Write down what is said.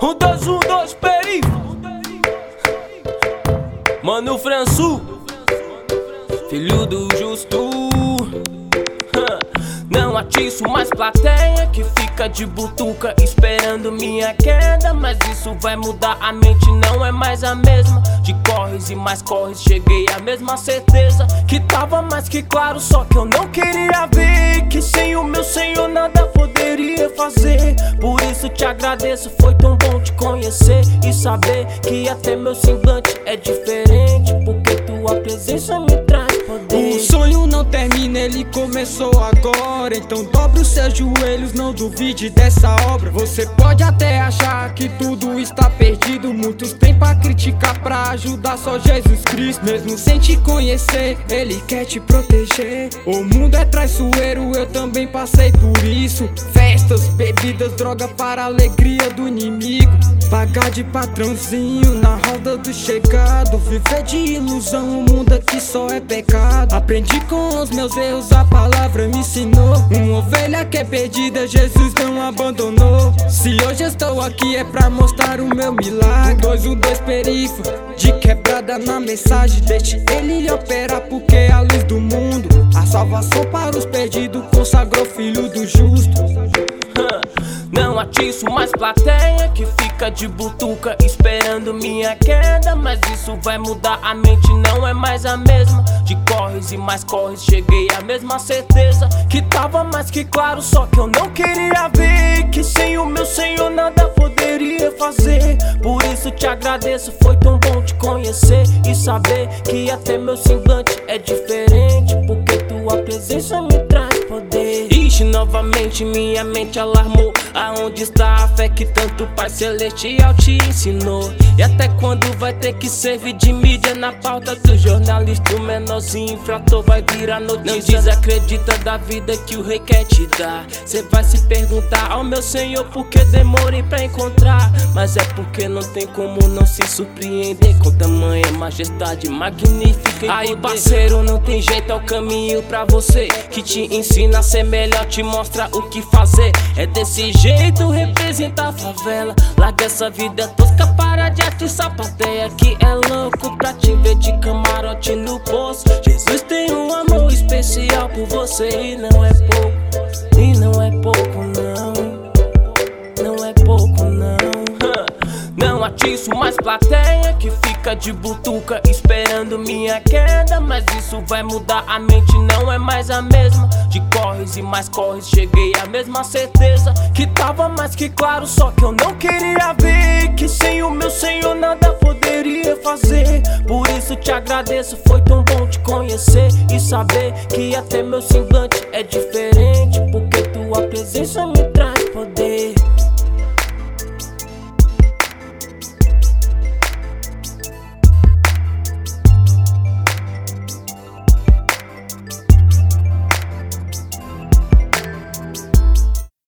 1, 2, perifa. Mano Françu, filho do justo. Não atiço mais plateia que fica de butuca esperando minha queda, mas isso vai mudar, a mente não é mais a mesma. De corres e mais corres cheguei à mesma certeza que tava mais que claro, só que eu não queria ver que sem o meu Senhor nada poderia fazer. Por isso te agradeço, foi tão bom te conhecer e saber que até meu semblante é diferente, porque tua presença me traz poder. O sonho não termina, ele começou agora. Então dobre os seus joelhos, não duvide dessa obra. Você pode até achar que tudo está perdido, muitos têm pra criticar, pra ajudar só Jesus Cristo. Mesmo sem te conhecer, ele quer te proteger. O mundo é traiçoeiro, eu também passei por isso. Festas, bebidas, droga para a alegria do inimigo. Pagar de patrãozinho na roda do chegado. Viver de ilusão, o mundo aqui só é pecado. Aprendi com os meus erros, a palavra me ensinou. Uma ovelha que é perdida, Jesus não abandonou. Se hoje estou aqui é pra mostrar o meu milagre. 1, 2, perifa, de quebrada na mensagem. Deixe ele operar porque é a luz do mundo. A salvação para os perdidos, consagrou filho do justo. Não atiço mais plateia que fica de butuca esperando minha queda, mas isso vai mudar, a mente não é mais a mesma. De corres e mais corres cheguei à mesma certeza que tava mais que claro, só que eu não queria ver que sem o meu Senhor nada poderia fazer. Por isso te agradeço, foi tão bom te conhecer e saber que até meu semblante é diferente, porque tua presença me traz poder. Ixi, novamente minha mente alarmou. Aonde está a fé que tanto Pai Celestial te ensinou? E até quando vai ter que servir de mídia na pauta do jornalista? O menorzinho infrator vai virar notícia. Não desacredita da vida que o rei quer te dar. Cê vai se perguntar ao meu Senhor por que demorei pra encontrar. Mas é porque não tem como não se surpreender com tamanha majestade magnífica. Aí parceiro, não tem jeito, é o caminho pra você que te ensina a ser melhor, te mostra o que fazer. É desse jeito, representa a favela. Larga essa vida tosca, para de atiçar plateia que é louco pra te ver de camarote no poço. Jesus tem um amor especial por você e não é pouco. E não é pouco não. Não é pouco não. Não atiço mais plateia que fica de butuca esperando minha queda, mas isso vai mudar, a mente não é mais a mesma. De corres e mais corres cheguei à mesma certeza que tava mais que claro, só que eu não queria ver que sem o meu Senhor nada poderia fazer. Por isso te agradeço, foi tão bom te conhecer e saber que até meu semblante é diferente, porque tua presença me traz